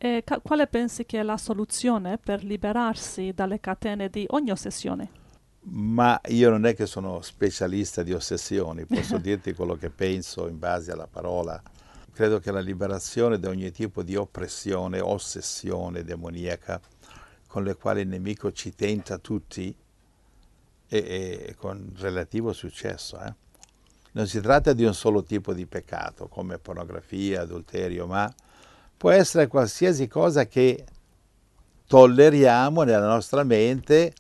E quale pensi che è la soluzione per liberarsi dalle catene di ogni ossessione? Ma io non è che sono specialista di ossessioni, posso dirti quello che penso in base alla parola. Credo che la liberazione da ogni tipo di oppressione, ossessione demoniaca, con le quali il nemico ci tenta tutti, e con relativo successo. Non si tratta di un solo tipo di peccato, come pornografia, adulterio, ma può essere qualsiasi cosa che tolleriamo nella nostra mente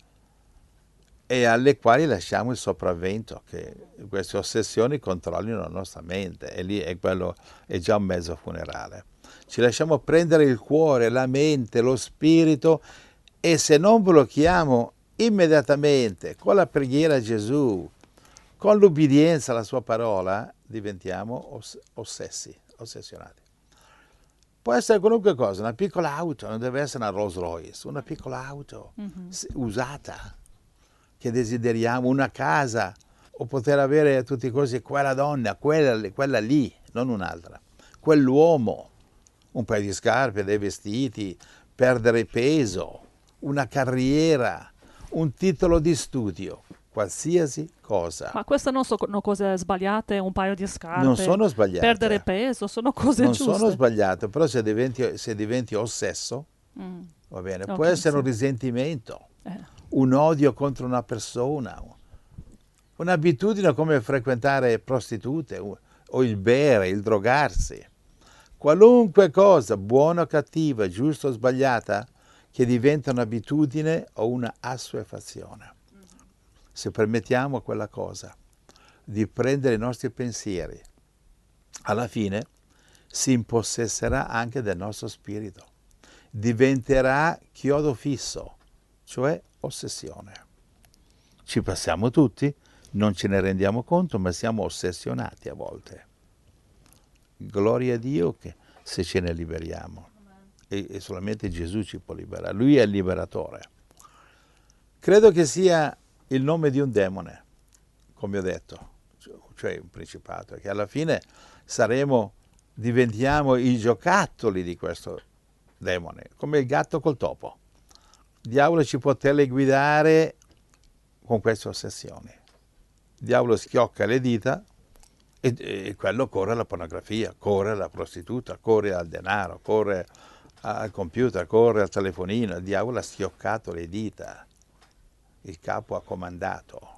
e alle quali lasciamo il sopravvento, che queste ossessioni controllino la nostra mente, e lì è già un mezzo funerale. Ci lasciamo prendere il cuore, la mente, lo spirito, e se non blocchiamo immediatamente con la preghiera a Gesù, con l'ubbidienza alla sua parola, diventiamo ossessionati. Può essere qualunque cosa, una piccola auto, non deve essere una Rolls Royce, una piccola auto usata che desideriamo, una casa, o poter avere a tutti i costi quella donna, quella lì, non un'altra, quell'uomo, un paio di scarpe, dei vestiti, perdere peso, una carriera, un titolo di studio, qualsiasi cosa. Ma queste non sono cose sbagliate, un paio di Non scarpe, sono perdere sbagliate, peso, sono cose non sono giuste. sbagliate, però se diventi ossesso, Mm, va bene, può ok, essere sì. un risentimento, Eh, un odio contro una persona, un'abitudine come frequentare prostitute o il bere, il drogarsi. Qualunque cosa, buona o cattiva, giusta o sbagliata, che diventa un'abitudine o una assuefazione. Se permettiamo a quella cosa di prendere i nostri pensieri, alla fine si impossesserà anche del nostro spirito. Diventerà chiodo fisso, cioè ossessione. Ci passiamo tutti, non ce ne rendiamo conto, ma siamo ossessionati a volte. Gloria a Dio che se ce ne liberiamo. E solamente Gesù ci può liberare. Lui è il liberatore. Credo che sia il nome di un demone, come ho detto, cioè un principato, che alla fine diventiamo i giocattoli di questo demone, come il gatto col topo. Il diavolo ci può teleguidare con queste ossessioni. Il diavolo schiocca le dita e quello corre alla pornografia, corre alla prostituta, corre al denaro, corre al computer, corre al telefonino. Il diavolo ha schioccato le dita, il capo ha comandato.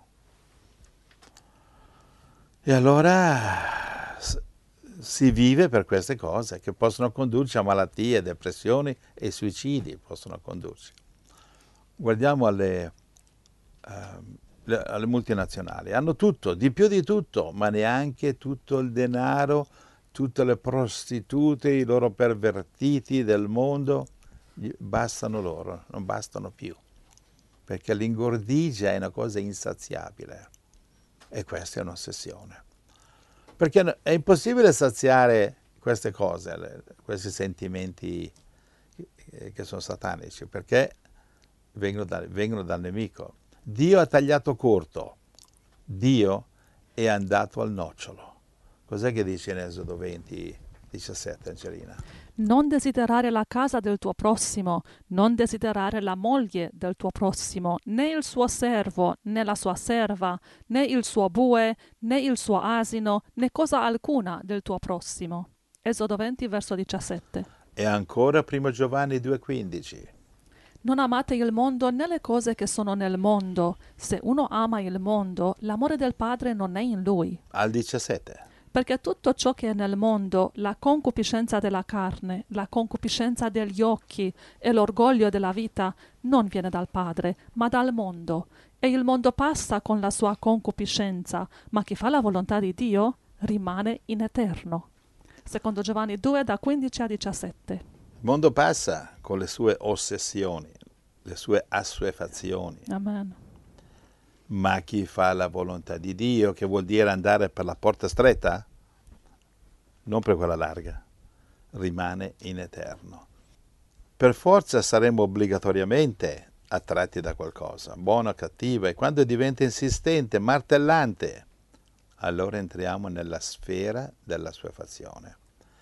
E allora si vive per queste cose che possono condurci a malattie, depressioni e suicidi possono condurci. Guardiamo alle multinazionali, hanno tutto, di più di tutto, ma neanche tutto il denaro, tutte le prostitute, i loro pervertiti del mondo, bastano loro, non bastano più, perché l'ingordigia è una cosa insaziabile e questa è un'ossessione. Perché è impossibile saziare queste cose, questi sentimenti che sono satanici, perché vengono dal nemico. Dio ha tagliato corto, Dio è andato al nocciolo. Cos'è che dice in Esodo 20, 17, Angelina? Non desiderare la casa del tuo prossimo, non desiderare la moglie del tuo prossimo, né il suo servo, né la sua serva, né il suo bue, né il suo asino, né cosa alcuna del tuo prossimo. Esodo 20, verso 17. E ancora 1 Giovanni 2,15. Non amate il mondo né le cose che sono nel mondo. Se uno ama il mondo, l'amore del Padre non è in lui. Al 17. Perché tutto ciò che è nel mondo, la concupiscenza della carne, la concupiscenza degli occhi e l'orgoglio della vita, non viene dal Padre, ma dal mondo. E il mondo passa con la sua concupiscenza, ma chi fa la volontà di Dio rimane in eterno. Secondo Giovanni 2, da 15 a 17. Il mondo passa con le sue ossessioni, le sue assuefazioni, Amen. ma chi fa la volontà di Dio, che vuol dire andare per la porta stretta, non per quella larga, rimane in eterno. Per forza saremo obbligatoriamente attratti da qualcosa, buona o cattiva, e quando diventa insistente, martellante, allora entriamo nella sfera della assuefazione.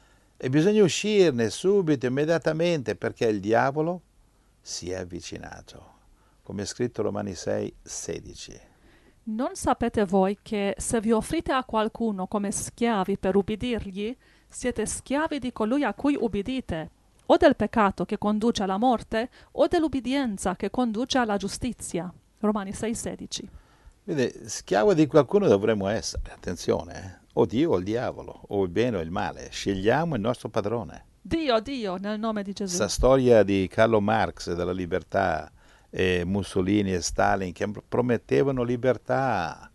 E bisogna uscirne subito, immediatamente, perché il diavolo si è avvicinato, come è scritto Romani 6, 16. Non sapete voi che se vi offrite a qualcuno come schiavi per ubbidirgli, siete schiavi di colui a cui ubbidite, o del peccato che conduce alla morte, o dell'ubbidienza che conduce alla giustizia. Romani 6,16. Quindi schiavo di qualcuno dovremmo essere, attenzione, o Dio o il diavolo, o il bene o il male, scegliamo il nostro padrone. Dio, Dio, nel nome di Gesù. Questa storia di Carlo Marx della libertà, e Mussolini e Stalin che promettevano libertà,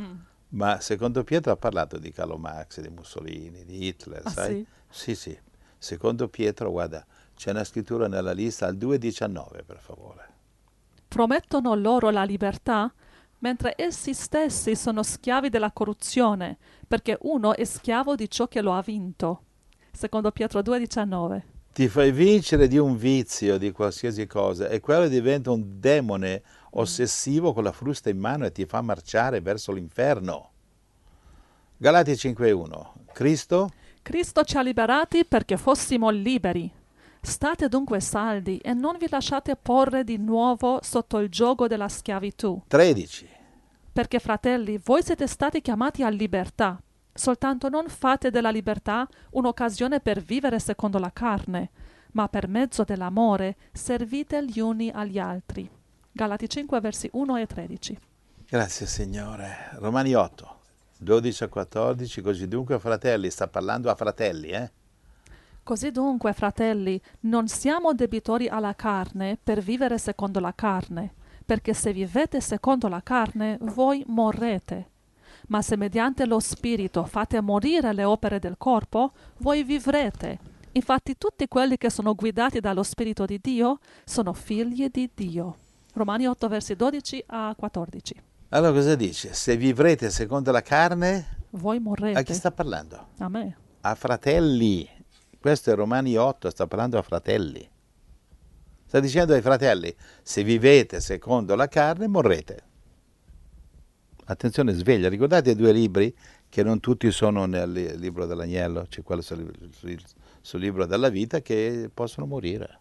ma secondo Pietro ha parlato di Carlo Marx, di Mussolini, di Hitler, Ah, sai? sì? Sì, secondo Pietro, guarda, c'è una scrittura nella lista al 2,19, per favore. Promettono loro la libertà, mentre essi stessi sono schiavi della corruzione, perché uno è schiavo di ciò che lo ha vinto. Secondo Pietro 2,19. Ti fai vincere di un vizio, di qualsiasi cosa, e quello diventa un demone ossessivo con la frusta in mano e ti fa marciare verso l'inferno. Galati 5,1. Cristo? Cristo ci ha liberati perché fossimo liberi. State dunque saldi e non vi lasciate porre di nuovo sotto il giogo della schiavitù. 13. Perché, fratelli, voi siete stati chiamati a libertà. Soltanto non fate della libertà un'occasione per vivere secondo la carne, ma per mezzo dell'amore servite gli uni agli altri. Galati 5, versi 1 e 13. Grazie Signore. Romani 8, 12 a 14, così dunque fratelli, sta parlando a fratelli, Così dunque, fratelli, non siamo debitori alla carne per vivere secondo la carne, perché se vivete secondo la carne, voi morrete. Ma se mediante lo Spirito fate morire le opere del corpo, voi vivrete. Infatti tutti quelli che sono guidati dallo Spirito di Dio sono figli di Dio. Romani 8, versi 12 a 14. Allora cosa dice? Se vivrete secondo la carne, Voi morrete. a chi sta parlando? A me. A fratelli. Questo è Romani 8, sta parlando a fratelli. Sta dicendo ai fratelli, se vivete secondo la carne, morrete. Attenzione, sveglia, ricordate i due libri che non tutti sono nel libro dell'agnello, c'è quello sul libro della vita che possono morire.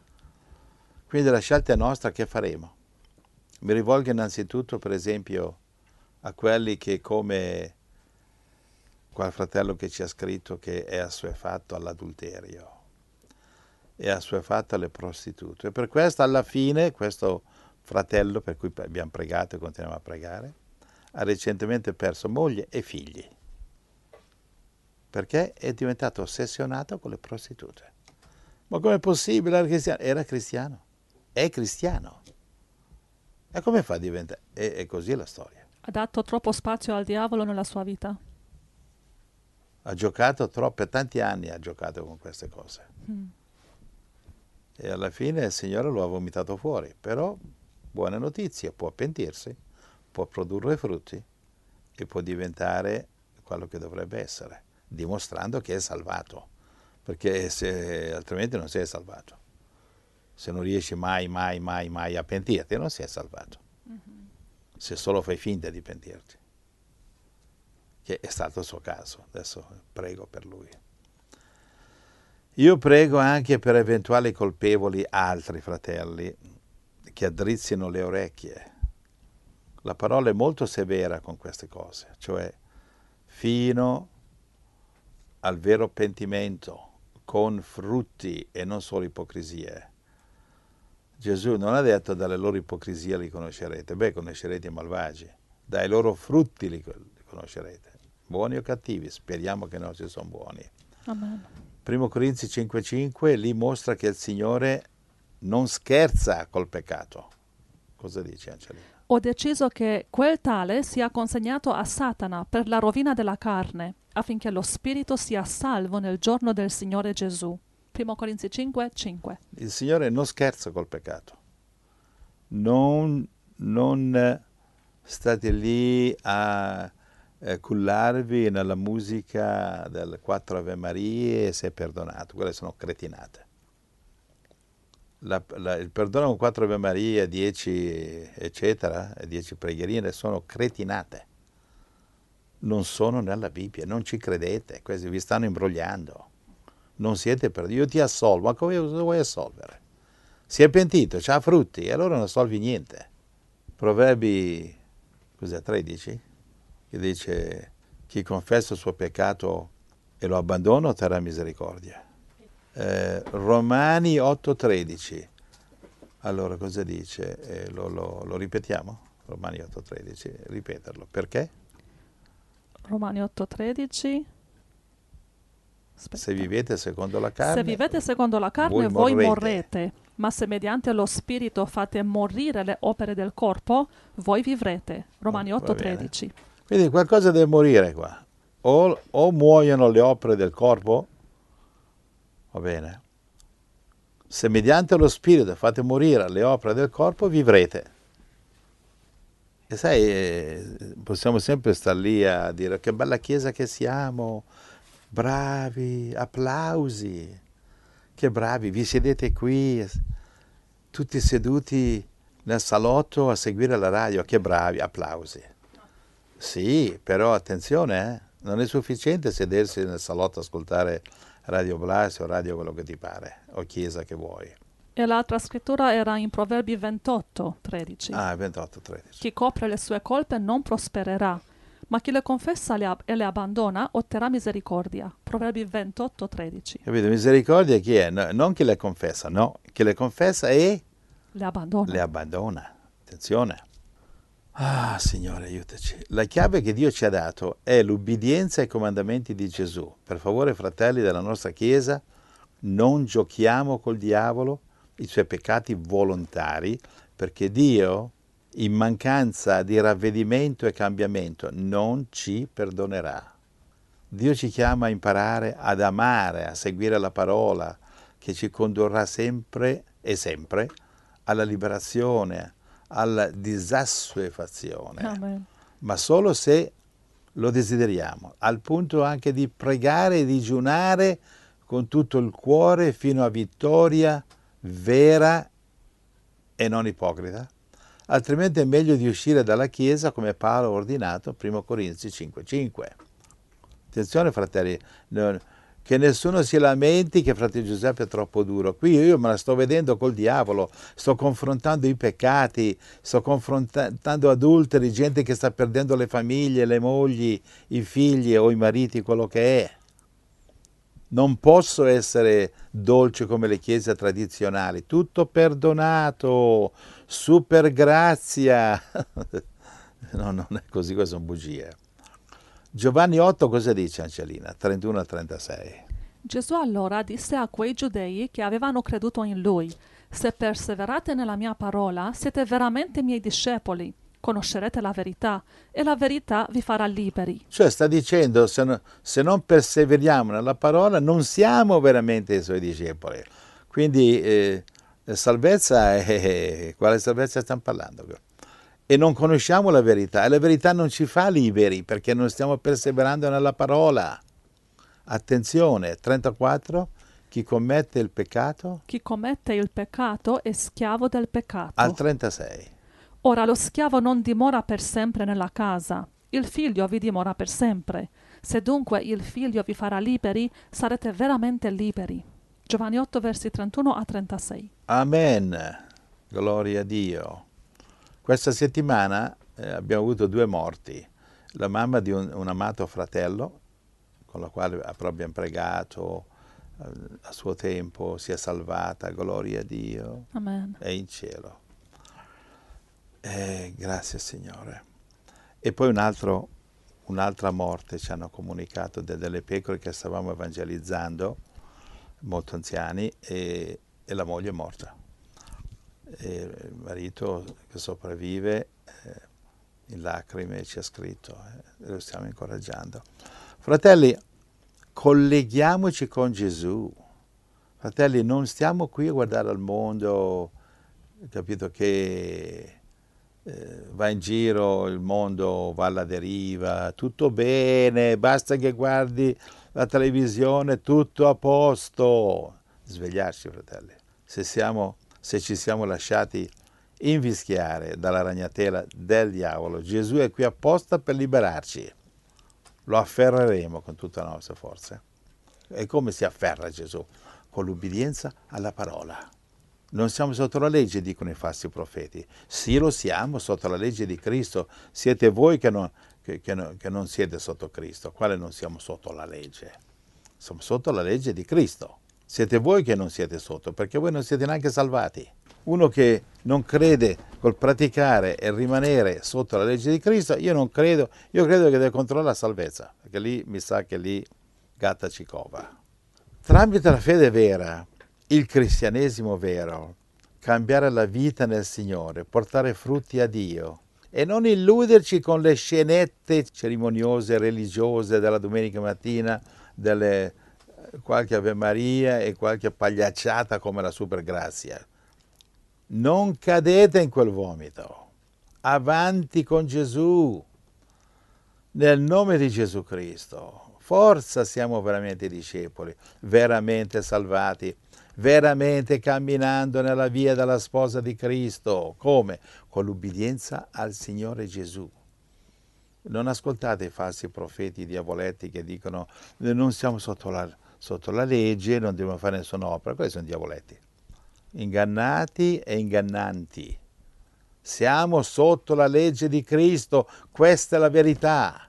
Quindi la scelta è nostra, che faremo? Mi rivolgo innanzitutto, per esempio, a quelli che, come quel fratello che ci ha scritto, che è assuefatto all'adulterio, è assuefatto alle prostitute. E per questo, alla fine, questo fratello, per cui abbiamo pregato e continuiamo a pregare, ha recentemente perso moglie e figli, perché è diventato ossessionato con le prostitute. Ma com'è possibile? Era cristiano. Era cristiano. È cristiano. E come fa a diventare? È così la storia. Ha dato troppo spazio al diavolo nella sua vita. Ha giocato troppo, per tanti anni ha giocato con queste cose. E alla fine il Signore lo ha vomitato fuori. Però, buona notizia, può pentirsi, può produrre frutti e può diventare quello che dovrebbe essere, dimostrando che è salvato. Perché altrimenti non sei salvato. Se non riesci mai a pentirti, non sei salvato. Se solo fai finta di pentirti, che è stato il suo caso. Adesso prego per lui. Io prego anche per eventuali colpevoli altri fratelli che addrizzino le orecchie. La parola è molto severa con queste cose, cioè fino al vero pentimento, con frutti e non solo ipocrisie. Gesù non ha detto dalle loro ipocrisie li conoscerete, conoscerete i malvagi, dai loro frutti li conoscerete, buoni o cattivi, speriamo che i nostri sono buoni. Amen. 1 Corinzi 5,5 lì mostra che il Signore non scherza col peccato. Cosa dice Angelina? Ho deciso che quel tale sia consegnato a Satana per la rovina della carne, affinché lo spirito sia salvo nel giorno del Signore Gesù. 1 Corinzi 5, 5. Il Signore non scherza col peccato. Non state lì a cullarvi nella musica del 4 Ave Marie e sei perdonato. Quelle sono cretinate. Il perdono con 4 Ave Marie, 10 eccetera, 10 preghierine sono cretinate. Non sono nella Bibbia, non ci credete, questi vi stanno imbrogliando. non siete perduti, io ti assolvo. Ma come lo vuoi assolvere? Si è pentito, c'ha frutti, e allora non assolvi niente. Proverbi, cos'è, 13? Che dice, chi confessa il suo peccato e lo abbandona otterrà misericordia. Romani 8,13. Allora cosa dice? Lo ripetiamo? Romani 8,13, ripeterlo. Perché? Romani 8,13. Se vivete secondo la Se carne, vivete secondo la carne, voi morrete. morrete, ma se mediante lo Spirito fate morire le opere del corpo, voi vivrete. Romani Va bene. 8,13. Quindi qualcosa deve morire qua. O muoiono le opere del corpo, va bene. Se mediante lo Spirito fate morire le opere del corpo, vivrete. E sai, possiamo sempre stare lì a dire che bella chiesa che siamo, bravi, applausi, che bravi, vi sedete qui, tutti seduti nel salotto a seguire la radio, che bravi, applausi. Sì, però attenzione, non è sufficiente sedersi nel salotto a ascoltare Radio Blast o radio quello che ti pare, o chiesa che vuoi. E l'altra scrittura era in Proverbi 28,13. Ah, 28-13. Chi copre le sue colpe non prospererà, ma chi le confessa e le abbandona otterrà misericordia. Proverbi 28,13. Capito? Misericordia chi è? Non chi le confessa, no. Chi le confessa e Le abbandona. le abbandona. Attenzione. Ah, Signore, aiutaci. La chiave che Dio ci ha dato è l'ubbidienza ai comandamenti di Gesù. Per favore, fratelli della nostra Chiesa, non giochiamo col diavolo i suoi peccati volontari, perché Dio, in mancanza di ravvedimento e cambiamento, non ci perdonerà. Dio ci chiama a imparare ad amare, a seguire la parola, che ci condurrà sempre e sempre alla liberazione, alla disassuefazione, Amen. ma solo se lo desideriamo, al punto anche di pregare e digiunare con tutto il cuore fino a vittoria vera e non ipocrita. Altrimenti è meglio di uscire dalla Chiesa come Paolo ha ordinato, 1 Corinzi 5,5. Attenzione fratelli, che nessuno si lamenti che fratello Giuseppe è troppo duro. Qui io me la sto vedendo col diavolo, sto confrontando i peccati, sto confrontando adulteri, gente che sta perdendo le famiglie, le mogli, i figli o i mariti, quello che è. Non posso essere dolce come le chiese tradizionali, tutto perdonato, super grazia. No, non è così, queste sono bugie. Giovanni 8 cosa dice Angelina? 31-36. Gesù allora disse a quei giudei che avevano creduto in lui: se perseverate nella mia parola, siete veramente miei discepoli. Conoscerete la verità e la verità vi farà liberi. Cioè sta dicendo, se non perseveriamo nella parola, non siamo veramente i suoi discepoli. Quindi salvezza è... Quale salvezza stiamo parlando? E non conosciamo la verità, e la verità non ci fa liberi, perché non stiamo perseverando nella parola. Attenzione, 34, chi commette il peccato? Chi commette il peccato è schiavo del peccato. Al 36. Ora lo schiavo non dimora per sempre nella casa, il figlio vi dimora per sempre. Se dunque il figlio vi farà liberi, sarete veramente liberi. Giovanni 8, versi 31-36. Amen. Gloria a Dio. Questa settimana abbiamo avuto 2 morti. La mamma di un amato fratello, con la quale abbiamo pregato a suo tempo, si è salvata, gloria a Dio, Amen. è in cielo. Grazie Signore. E poi un'altra morte, ci hanno comunicato delle pecore che stavamo evangelizzando, molto anziani, e la moglie è morta. E il marito che sopravvive in lacrime ci ha scritto, lo stiamo incoraggiando. Fratelli, colleghiamoci con Gesù. Fratelli, non stiamo qui a guardare al mondo, capito, che va in giro, il mondo va alla deriva, tutto bene, basta che guardi la televisione, tutto a posto. Svegliarci, fratelli. Se ci siamo lasciati invischiare dalla ragnatela del diavolo, Gesù è qui apposta per liberarci. Lo afferreremo con tutta la nostra forza. E come si afferra Gesù? Con l'ubbidienza alla parola. Non siamo sotto la legge, dicono i falsi profeti. Sì, lo siamo sotto la legge di Cristo. Siete voi che non siete sotto Cristo. Quale non siamo sotto la legge? Siamo sotto la legge di Cristo. Siete voi che non siete sotto, perché voi non siete neanche salvati. Uno che non crede col praticare e rimanere sotto la legge di Cristo, io credo che deve controllare la salvezza, perché lì mi sa che lì gatta ci cova. Tramite la fede vera, il cristianesimo vero, cambiare la vita nel Signore, portare frutti a Dio e non illuderci con le scenette cerimoniose, religiose della domenica mattina, qualche Ave Maria e qualche pagliacciata come la Supergrazia. Non cadete in quel vomito. Avanti con Gesù, nel nome di Gesù Cristo. Forza, siamo veramente discepoli, veramente salvati, veramente camminando nella via della sposa di Cristo. Come? Con l'ubbidienza al Signore Gesù. Non ascoltate i falsi profeti, i diavoletti che dicono non siamo sotto la legge, non dobbiamo fare nessuna opera. Questi sono diavoletti. Ingannati e ingannanti. Siamo sotto la legge di Cristo, questa è la verità.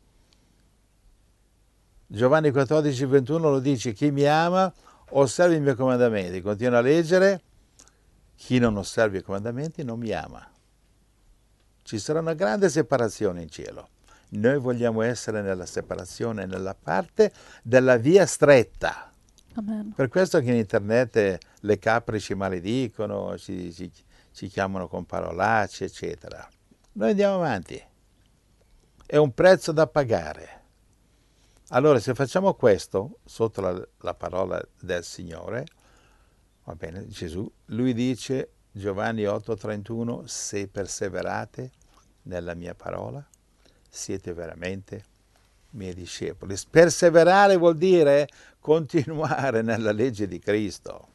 Giovanni 14, 21 lo dice: chi mi ama osserva i miei comandamenti. Continua a leggere: chi non osserva i comandamenti non mi ama. Ci sarà una grande separazione in cielo. Noi vogliamo essere nella separazione, nella parte della via stretta. Amen. Per questo che in internet le capre ci maledicono, ci chiamano con parolacce, eccetera. Noi andiamo avanti. È un prezzo da pagare. Allora, se facciamo questo, sotto la parola del Signore, va bene, Gesù, lui dice, Giovanni 8,31, se perseverate nella mia parola, siete veramente miei discepoli. Perseverare vuol dire continuare nella legge di Cristo.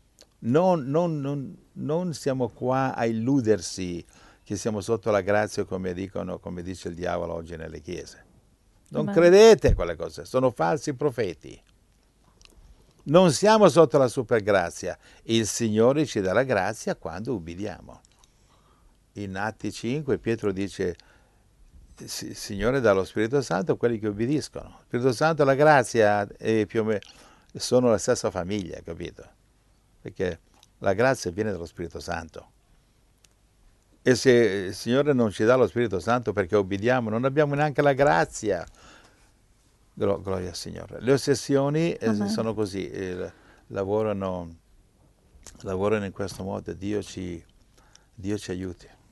Non siamo qua a illudersi che siamo sotto la grazia, come dice il diavolo oggi nelle chiese. Non Amen. credete a quelle cose, sono falsi profeti. Non siamo sotto la supergrazia. Il Signore ci dà la grazia quando ubbidiamo. In Atti 5 Pietro dice: il Signore dà lo Spirito Santo a quelli che ubbidiscono. Lo Spirito Santo e la grazia più o meno sono la stessa famiglia, capito? Perché la grazia viene dallo Spirito Santo. E se il Signore non ci dà lo Spirito Santo perché ubbidiamo, non abbiamo neanche la grazia. Gloria al Signore. Le ossessioni sono così, lavorano in questo modo. Dio ci aiuti.